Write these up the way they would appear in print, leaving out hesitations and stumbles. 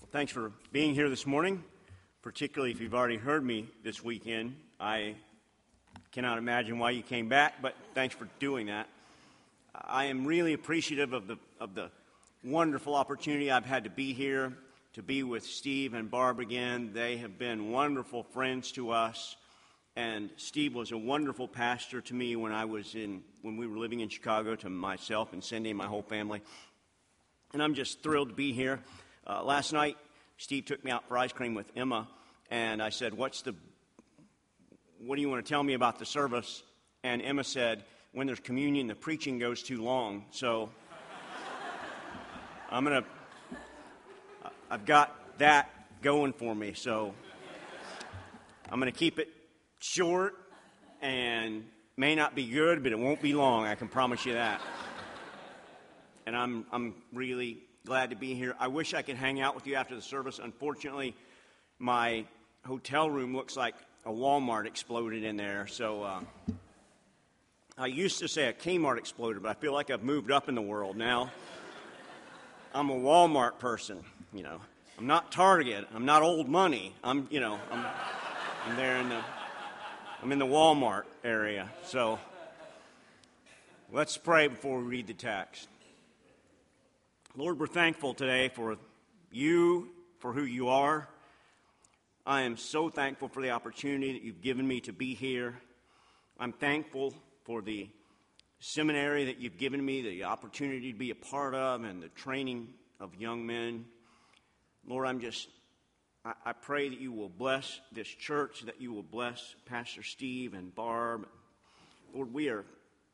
Thanks for being here this morning, particularly if you've already heard me this weekend. I cannot imagine why you came back, but thanks for doing that. I am really appreciative of the wonderful opportunity I've had to be here, to be with Steve and Barb again. They have been wonderful friends to us, and Steve was a wonderful pastor to me when we were living in Chicago, to myself and Cindy and my whole family. And I'm just thrilled to be here. Last night, Steve took me out for ice cream with Emma, and I said, what do you want to tell me about the service? And Emma said, when there's communion, the preaching goes too long. So I've got that going for me. So I'm going to keep it short, and may not be good, but it won't be long. I can promise you that. And I'm really glad to be here. I wish I could hang out with you after the service. Unfortunately, my hotel room looks like a Walmart exploded in there. So I used to say a Kmart exploded, but I feel like I've moved up in the world now. I'm a Walmart person, you know. I'm not Target. I'm not Old Money. I'm there I'm in the Walmart area. So let's pray before we read the text. Lord, we're thankful today for you, for who you are. I am so thankful for the opportunity that you've given me to be here. I'm thankful for the seminary that you've given me, the opportunity to be a part of, and the training of young men. Lord, I pray that you will bless this church, that you will bless Pastor Steve and Barb. Lord, we are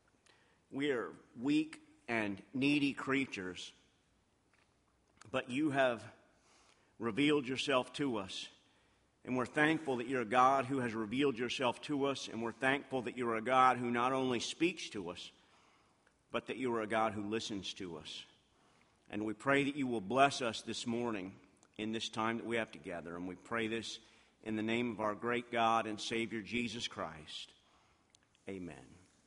weak and needy creatures, but you have revealed yourself to us. And we're thankful that you're a God who has revealed yourself to us. And we're thankful that you're a God who not only speaks to us, but that you are a God who listens to us. And we pray that you will bless us this morning in this time that we have together. And we pray this in the name of our great God and Savior, Jesus Christ. Amen.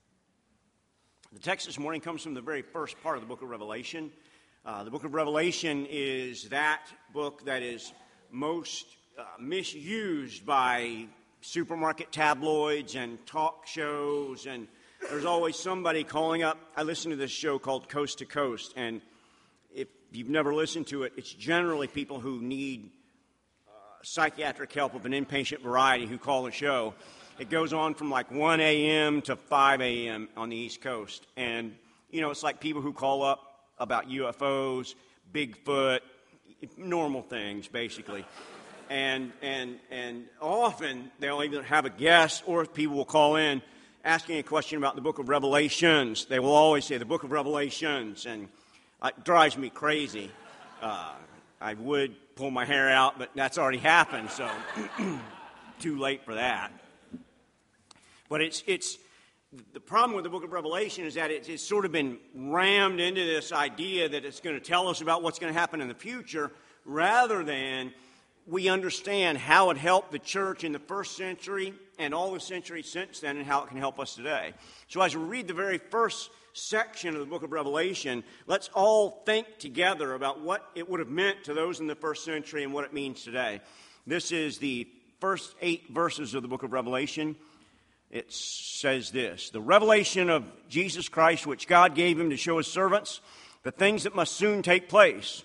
The text this morning comes from the very first part of the book of Revelation. The book of Revelation is that book that is most misused by supermarket tabloids and talk shows, and there's always somebody calling up. I listen to this show called Coast to Coast, and if you've never listened to it, it's generally people who need psychiatric help of an inpatient variety who call the show. It goes on from like 1 a.m. to 5 a.m. on the East Coast, and it's like people who call up about UFOs, Bigfoot, normal things, basically. And often they'll either have a guest or people will call in asking a question about the book of Revelations. They will always say the book of Revelations, and it drives me crazy. I would pull my hair out, but that's already happened, so too late for that. But it's the problem with the book of Revelation is that it's sort of been rammed into this idea that it's going to tell us about what's going to happen in the future, rather than we understand how it helped the church in the first century and all the centuries since then, and how it can help us today. So as we read the very first section of the book of Revelation, let's all think together about what it would have meant to those in the first century and what it means today. This is the first 8 verses of the book of Revelation. It says this: the revelation of Jesus Christ, which God gave him to show his servants the things that must soon take place.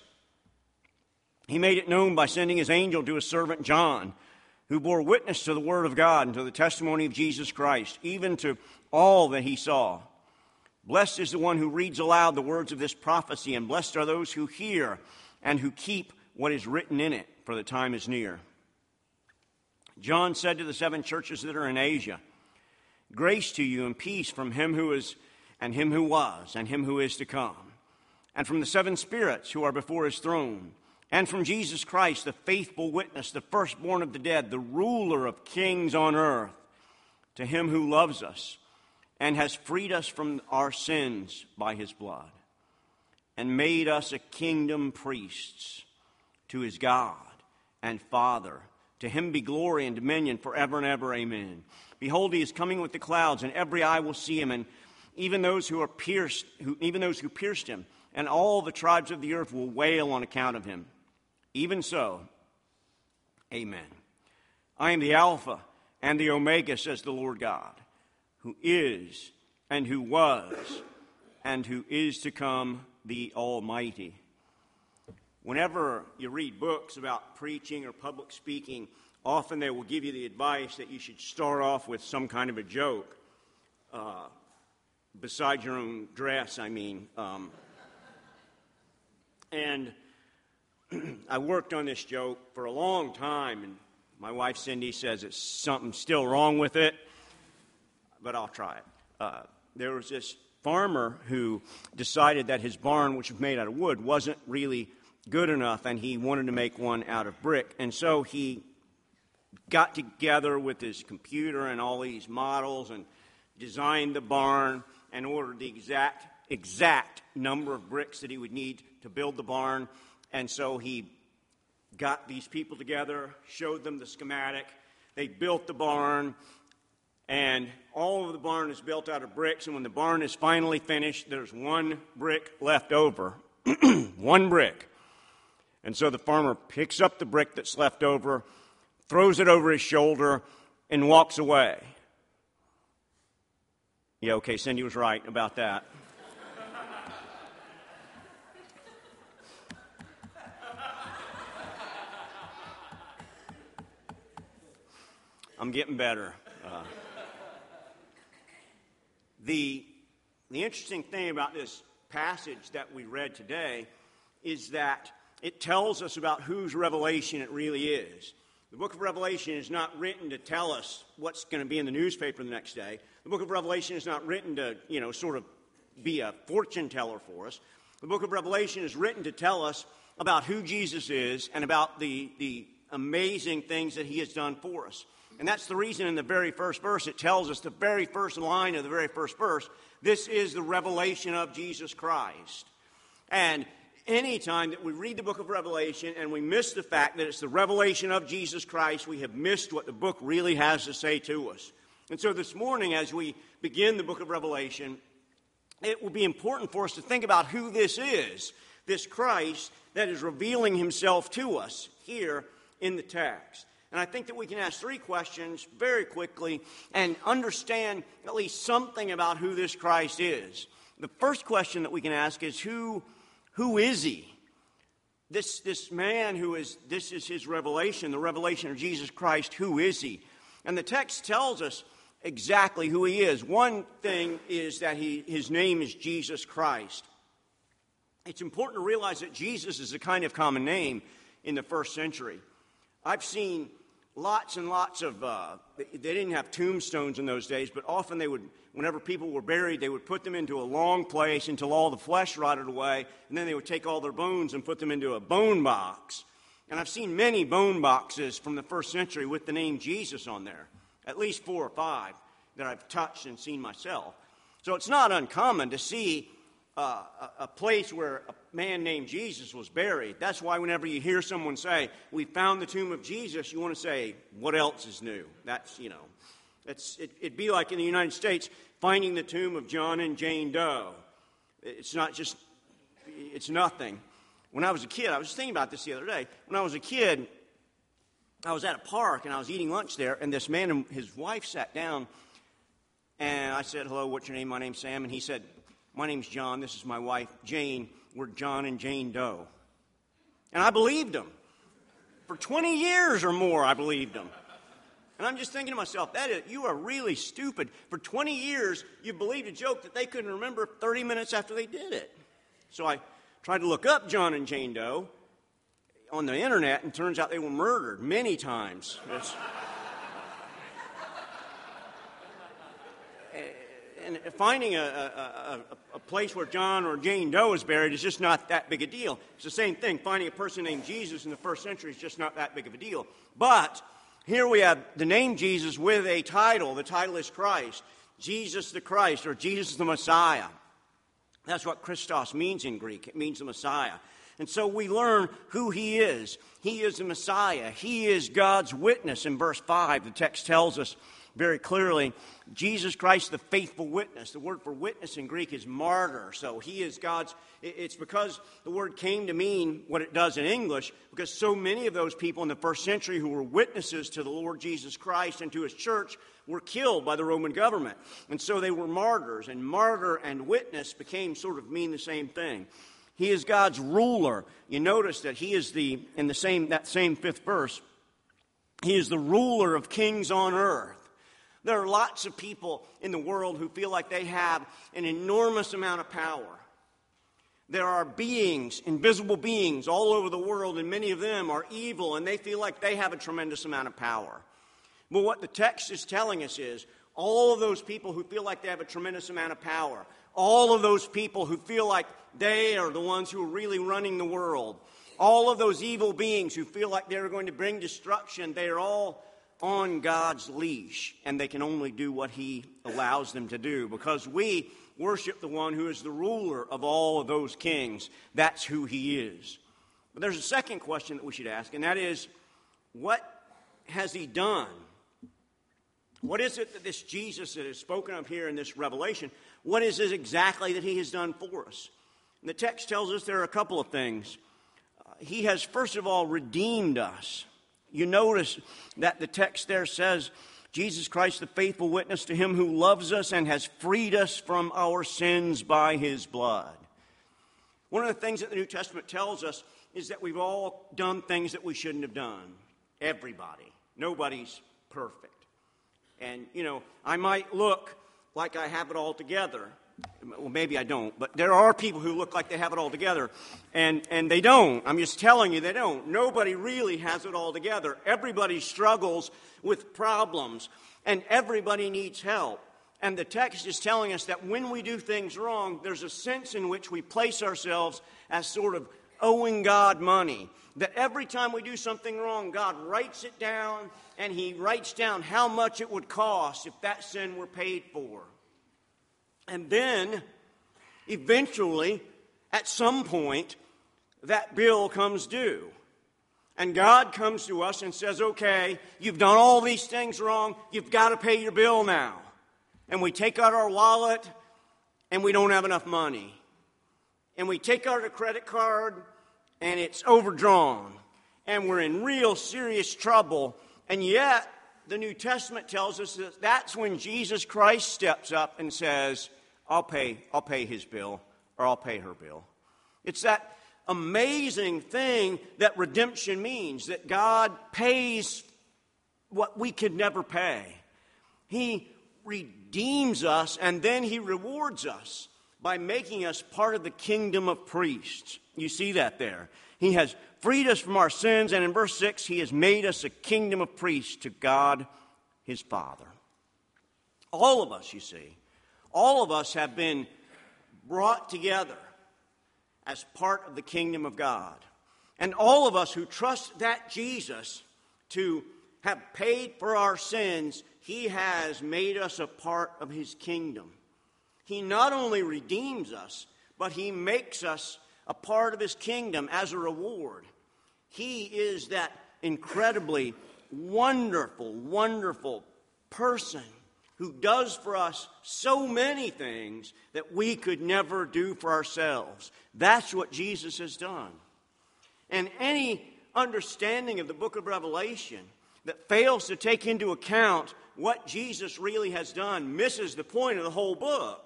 He made it known by sending his angel to his servant John, who bore witness to the word of God and to the testimony of Jesus Christ, even to all that he saw. Blessed is the one who reads aloud the words of this prophecy, and blessed are those who hear and who keep what is written in it, for the time is near. John said to the 7 churches that are in Asia, grace to you and peace from him who is, and him who was, and him who is to come, and from the 7 spirits who are before his throne, and from Jesus Christ, the faithful witness, the firstborn of the dead, the ruler of kings on earth, to him who loves us and has freed us from our sins by his blood, and made us a kingdom priests to his God and Father. To him be glory and dominion forever and ever. Amen. Behold, he is coming with the clouds, and every eye will see him, and even those who pierced him, and all the tribes of the earth will wail on account of him. Even so, amen. I am the Alpha and the Omega, says the Lord God, who is and who was and who is to come, the Almighty. Whenever you read books about preaching or public speaking, often they will give you the advice that you should start off with some kind of a joke, besides your own dress, I mean. And I worked on this joke for a long time, and my wife Cindy says it's something still wrong with it, but I'll try it. There was this farmer who decided that his barn, which was made out of wood, wasn't really good enough, and he wanted to make one out of brick. And so he got together with his computer and all these models and designed the barn and ordered the exact number of bricks that he would need to build the barn. And so he got these people together, showed them the schematic. They built the barn, and all of the barn is built out of bricks. And when the barn is finally finished, there's one brick left over. One brick. And so the farmer picks up the brick that's left over, throws it over his shoulder, and walks away. Yeah, okay, Cindy was right about that. I'm getting better. The interesting thing about this passage that we read today is that it tells us about whose revelation it really is. The book of Revelation is not written to tell us what's going to be in the newspaper the next day. The book of Revelation is not written to, sort of be a fortune teller for us. The book of Revelation is written to tell us about who Jesus is and about the amazing things that he has done for us. And that's the reason in the very first verse it tells us, the very first line of the very first verse, this is the revelation of Jesus Christ. And any time that we read the book of Revelation and we miss the fact that it's the revelation of Jesus Christ, we have missed what the book really has to say to us. And so this morning, as we begin the book of Revelation, it will be important for us to think about who this is, this Christ that is revealing himself to us here in the text. And I think that we can ask three questions very quickly and understand at least something about who this Christ is. The first question that we can ask is, who is he? This man this is his revelation, the revelation of Jesus Christ. Who is he? And the text tells us exactly who he is. One thing is that his name is Jesus Christ. It's important to realize that Jesus is a kind of common name in the first century. I've seen lots and lots of, they didn't have tombstones in those days, but often they would, whenever people were buried, they would put them into a long place until all the flesh rotted away, and then they would take all their bones and put them into a bone box. And I've seen many bone boxes from the first century with the name Jesus on there, at least 4 or 5 that I've touched and seen myself. So it's not uncommon to see a place where a man named Jesus was buried. That's why whenever you hear someone say, we found the tomb of Jesus, you want to say, what else is new? That's, it'd be like in the United States, finding the tomb of John and Jane Doe. It's nothing. When I was a kid, I was just thinking about this the other day. When I was a kid, I was at a park and I was eating lunch there, and this man and his wife sat down, and I said, hello, what's your name? My name's Sam. And he said, my name's John. This is my wife, Jane. We're John and Jane Doe. And I believed him. For 20 years or more, I believed him. And I'm just thinking to myself, you are really stupid. For 20 years, you believed a joke that they couldn't remember 30 minutes after they did it. So I tried to look up John and Jane Doe on the internet, and it turns out they were murdered many times. And finding a place where John or Jane Doe is buried is just not that big a deal. It's the same thing. Finding a person named Jesus in the first century is just not that big of a deal. But here we have the name Jesus with a title. The title is Christ. Jesus the Christ, or Jesus the Messiah. That's what Christos means in Greek. It means the Messiah. And so we learn who he is. He is the Messiah. He is God's witness. In verse 5, the text tells us very clearly. Jesus Christ, the faithful witness. The word for witness in Greek is martyr. So he is God's. It's because the word came to mean what it does in English, because so many of those people in the first century who were witnesses to the Lord Jesus Christ and to his church were killed by the Roman government. And so they were martyrs. And martyr and witness became sort of mean the same thing. He is God's ruler. You notice that he is that same fifth verse, he is the ruler of kings on earth. There are lots of people in the world who feel like they have an enormous amount of power. There are beings, invisible beings, all over the world, and many of them are evil, and they feel like they have a tremendous amount of power. But what the text is telling us is, all of those people who feel like they have a tremendous amount of power, all of those people who feel like they are the ones who are really running the world, all of those evil beings who feel like they're going to bring destruction, they are all on God's leash, and they can only do what he allows them to do, because we worship the one who is the ruler of all of those kings. That's who he is. But there's a second question that we should ask, and that is, what has he done? What is it that this Jesus that is spoken of here in this Revelation, what is it exactly that he has done for us? And the text tells us there are a couple of things. He has, first of all, redeemed us. You notice that the text there says, Jesus Christ, the faithful witness, to him who loves us and has freed us from our sins by his blood. One of the things that the New Testament tells us is that we've all done things that we shouldn't have done. Everybody. Nobody's perfect. And, I might look like I have it all together. Well, maybe I don't, but there are people who look like they have it all together, and they don't. I'm just telling you, they don't. Nobody really has it all together. Everybody struggles with problems, and everybody needs help. And the text is telling us that when we do things wrong, there's a sense in which we place ourselves as sort of owing God money. That every time we do something wrong, God writes it down, and he writes down how much it would cost if that sin were paid for. And then, eventually, at some point, that bill comes due. And God comes to us and says, okay, you've done all these things wrong, you've got to pay your bill now. And we take out our wallet, and we don't have enough money. And we take out a credit card, and it's overdrawn. And we're in real serious trouble. And yet, the New Testament tells us that that's when Jesus Christ steps up and says, I'll pay his bill, or I'll pay her bill. It's that amazing thing that redemption means, that God pays what we could never pay. He redeems us, and then he rewards us by making us part of the kingdom of priests. You see that there. He has freed us from our sins, and in verse 6, he has made us a kingdom of priests to God, his Father. All of us, you see, all of us have been brought together as part of the kingdom of God. And all of us who trust that Jesus to have paid for our sins, he has made us a part of his kingdom. He not only redeems us, but he makes us a part of his kingdom as a reward. He is that incredibly wonderful, wonderful person who does for us so many things that we could never do for ourselves. That's what Jesus has done. And any understanding of the book of Revelation that fails to take into account what Jesus really has done misses the point of the whole book.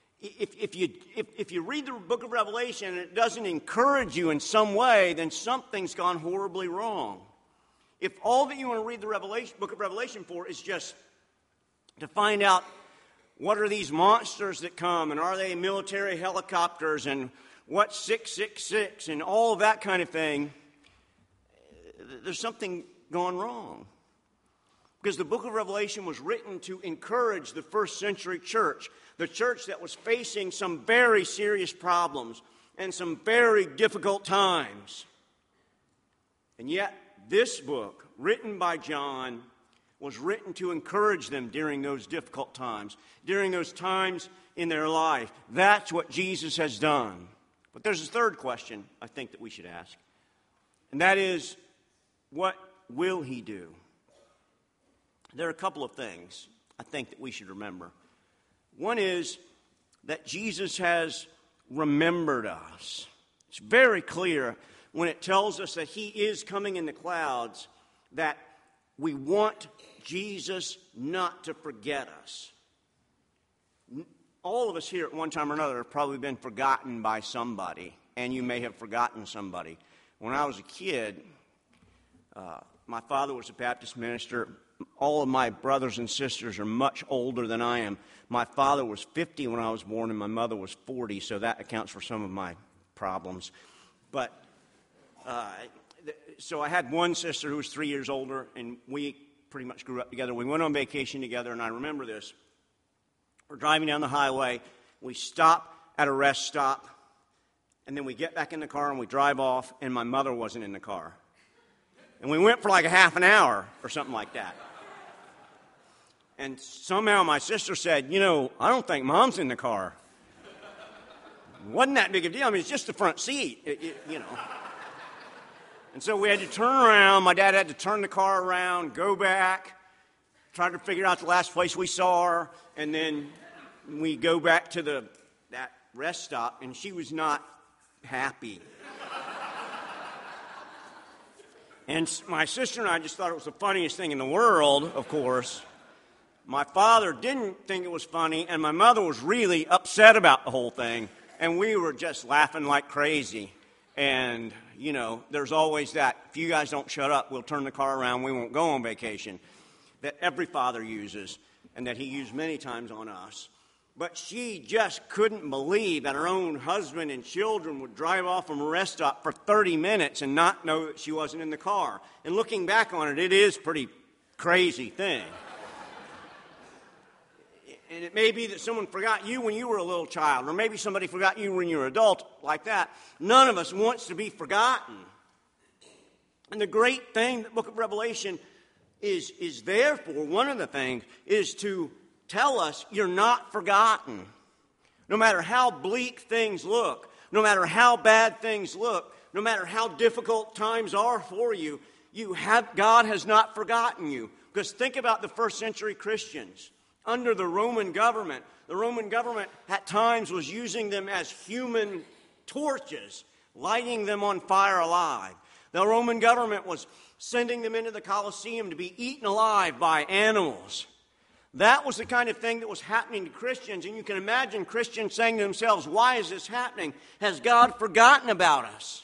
If you read the book of Revelation and it doesn't encourage you in some way, then something's gone horribly wrong. If all that you want to read the book of Revelation for is just to find out what are these monsters that come, and are they military helicopters, and what's 666, and all of that kind of thing, there's something gone wrong. Because the book of Revelation was written to encourage the first century church, the church that was facing some very serious problems and some very difficult times. And yet, this book, written by John, was written to encourage them during those difficult times, during those times in their life. That's what Jesus has done. But there's a third question I think that we should ask, and that is, what will he do? there are a couple of things I think that we should remember. One is that Jesus has remembered us. It's very clear when it tells us that he is coming in the clouds that we want Jesus not to forget us. All of us here at one time or another have probably been forgotten by somebody, and you may have forgotten somebody. When I was a kid, my father was a Baptist minister. All of my brothers and sisters are much older than I am. My father was 50 when I was born, and my mother was 40, so that accounts for some of my problems. But so I had one sister who was 3 years older, and we pretty much grew up together. We went on vacation together, and I remember this. We're driving down the highway. We stop at a rest stop, and then we get back in the car, and we drive off, and my mother wasn't in the car. And we went for like a half an hour or something like that. And somehow my sister said, I don't think Mom's in the car. It wasn't that big a deal. I mean, it's just the front seat, And so we had to turn around. My dad had to turn the car around, go back, try to figure out the last place we saw her, and then we go back to that rest stop, and she was not happy. And my sister and I just thought it was the funniest thing in the world, of course. My father didn't think it was funny, and my mother was really upset about the whole thing, and we were just laughing like crazy. And, there's always that, if you guys don't shut up, we'll turn the car around, we won't go on vacation, that every father uses, and that he used many times on us. But she just couldn't believe that her own husband and children would drive off from a rest stop for 30 minutes and not know that she wasn't in the car. And looking back on it, it is a pretty crazy thing. And it may be that someone forgot you when you were a little child, or maybe somebody forgot you when you were an adult, like that. None of us wants to be forgotten. And the great thing the book of Revelation is there for, one of the things, is to tell us you're not forgotten. No matter how bleak things look, no matter how bad things look, no matter how difficult times are for you, God has not forgotten you. Because think about the first century Christians. Under the Roman government at times was using them as human torches, lighting them on fire alive. The Roman government was sending them into the Colosseum to be eaten alive by animals. That was the kind of thing that was happening to Christians, and you can imagine Christians saying to themselves, why is this happening? Has God forgotten about us?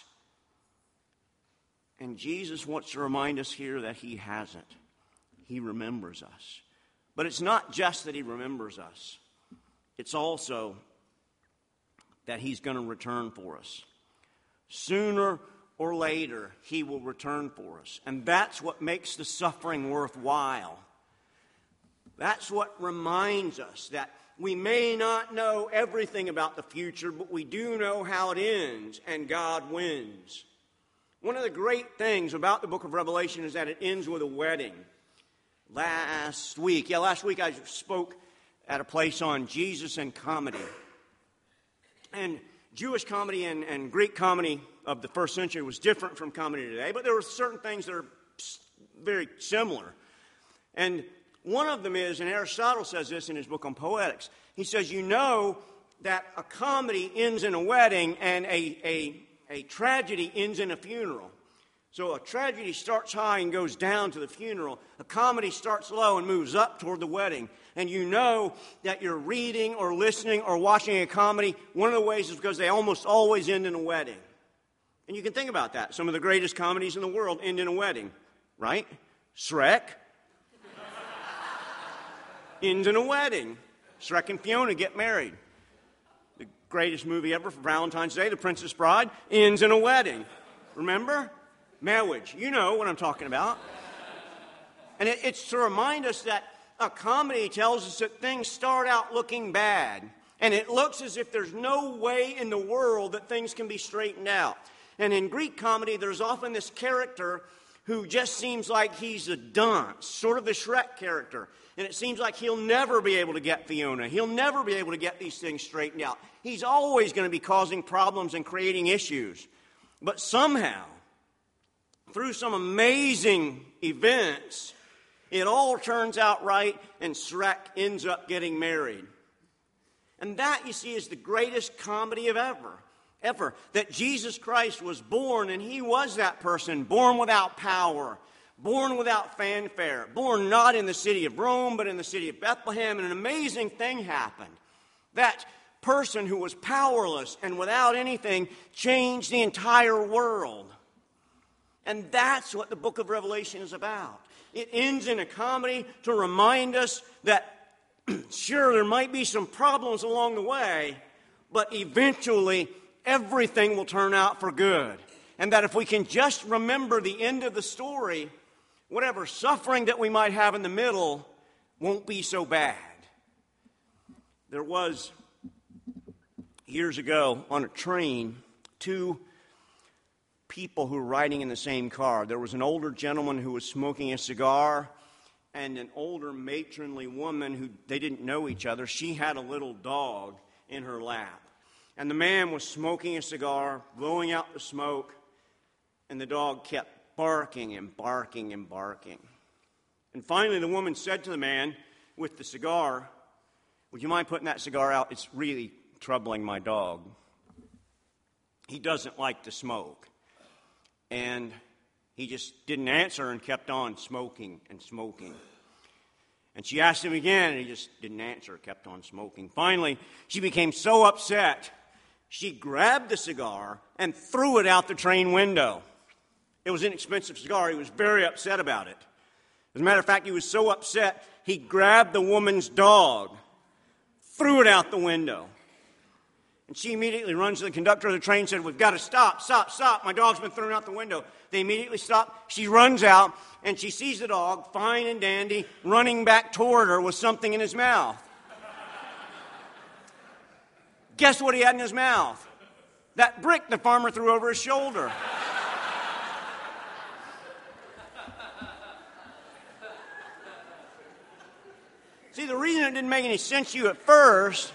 And Jesus wants to remind us here that he hasn't. He remembers us. But it's not just that he remembers us. It's also that he's going to return for us. Sooner or later, he will return for us. And that's what makes the suffering worthwhile. That's what reminds us that we may not know everything about the future, but we do know how it ends, and God wins. One of the great things about the book of Revelation is that it ends with a wedding. Last week I spoke at a place on Jesus and comedy. And Jewish comedy and Greek comedy of the first century was different from comedy today, but there were certain things that are very similar. And one of them is, and Aristotle says this in his book on poetics, he says, that a comedy ends in a wedding and a tragedy ends in a funeral. So a tragedy starts high and goes down to the funeral. A comedy starts low and moves up toward the wedding. And you know that you're reading or listening or watching a comedy, one of the ways is because they almost always end in a wedding. And you can think about that. Some of the greatest comedies in the world end in a wedding, right? Shrek ends in a wedding. Shrek and Fiona get married. The greatest movie ever for Valentine's Day, The Princess Bride, ends in a wedding. Remember? Marriage. You know what I'm talking about. And it's to remind us that a comedy tells us that things start out looking bad. And it looks as if there's no way in the world that things can be straightened out. And in Greek comedy, there's often this character who just seems like he's a dunce, sort of the Shrek character. And it seems like he'll never be able to get Fiona. He'll never be able to get these things straightened out. He's always going to be causing problems and creating issues. But somehow, through some amazing events, It all turns out right, and Shrek ends up getting married. And that, you see, is the greatest comedy of ever. That Jesus Christ was born, and he was that person, born without power, born without fanfare, born not in the city of Rome, but in the city of Bethlehem. And an amazing thing happened. That person who was powerless and without anything changed the entire world. And that's what the book of Revelation is about. It ends in a comedy to remind us that sure, there might be some problems along the way, but eventually everything will turn out for good. And that if we can just remember the end of the story, whatever suffering that we might have in the middle won't be so bad. There was, years ago, on a train, two people who were riding in the same car. There was an older gentleman who was smoking a cigar, and an older matronly woman who they didn't know each other. She had a little dog in her lap. And the man was smoking a cigar, blowing out the smoke, and the dog kept barking and barking and barking. And finally the woman said to the man with the cigar, "Would you mind putting that cigar out? It's really troubling my dog. He doesn't like to smoke." And he just didn't answer and kept on smoking and smoking. And she asked him again, and he just didn't answer, kept on smoking. Finally, she became so upset, she grabbed the cigar and threw it out the train window. It was an inexpensive cigar. He was very upset about it. As a matter of fact, he was so upset, he grabbed the woman's dog, threw it out the window. And she immediately runs to the conductor of the train and said, "We've got to stop. My dog's been thrown out the window." They immediately stop. She runs out, and she sees the dog, fine and dandy, running back toward her with something in his mouth. Guess what he had in his mouth? That brick the farmer threw over his shoulder. See, the reason it didn't make any sense to you at first...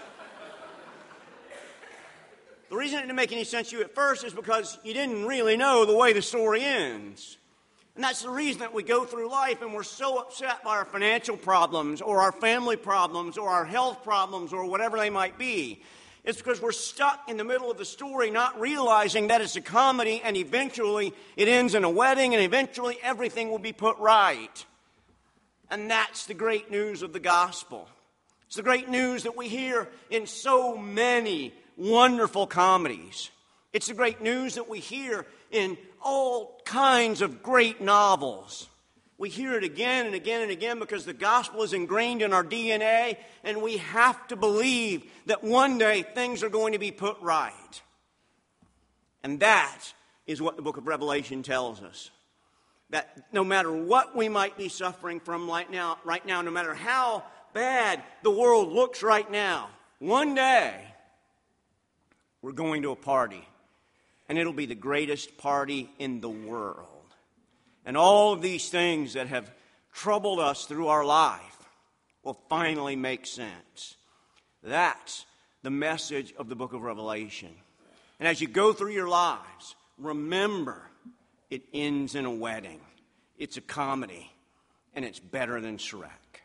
The reason it didn't make any sense to you at first is because you didn't really know the way the story ends. And that's the reason that we go through life and we're so upset by our financial problems or our family problems or our health problems or whatever they might be. It's because we're stuck in the middle of the story, not realizing that it's a comedy, and eventually it ends in a wedding, and eventually everything will be put right. And that's the great news of the gospel. It's the great news that we hear in so many wonderful comedies. It's the great news that we hear in all kinds of great novels. We hear it again and again and again because the gospel is ingrained in our DNA, and we have to believe that one day things are going to be put right. And that is what the book of Revelation tells us. That no matter what we might be suffering from right now, no matter how bad the world looks right now, one day we're going to a party, and it'll be the greatest party in the world. And all of these things that have troubled us through our life will finally make sense. That's the message of the book of Revelation. And as you go through your lives, remember, it ends in a wedding. It's a comedy, and it's better than Shrek.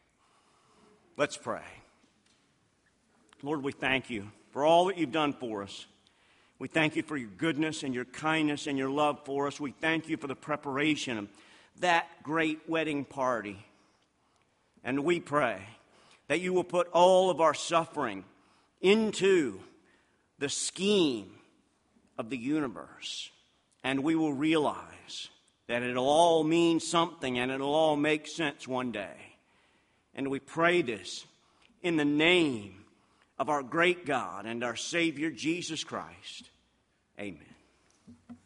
Let's pray. Lord, we thank you for all that you've done for us. We thank you for your goodness and your kindness and your love for us. We thank you for the preparation of that great wedding party. And we pray that you will put all of our suffering into the scheme of the universe. And we will realize that it'll all mean something and it'll all make sense one day. And we pray this in the name of our great God and our Savior, Jesus Christ. Amen.